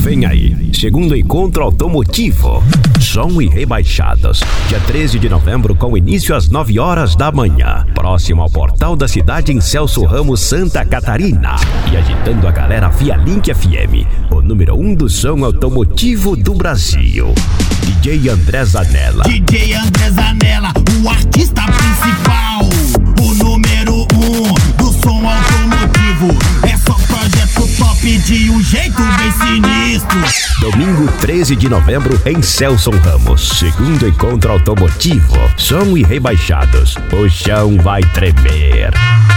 Vem aí, segundo encontro automotivo. Som e rebaixados. Dia 13 de novembro, com início às 9 horas da manhã. Próximo ao Portal da Cidade, em Celso Ramos, Santa Catarina. E agitando a galera via Link FM, o número 1 do som automotivo do Brasil. DJ André Zanella. DJ André Zanella, o artista principal. O número 1 do som automotivo. É só projeto top de um jeito bem sinistro. Domingo 13 de novembro, em Celso Ramos. Segundo encontro automotivo. Som e rebaixados. O chão vai tremer.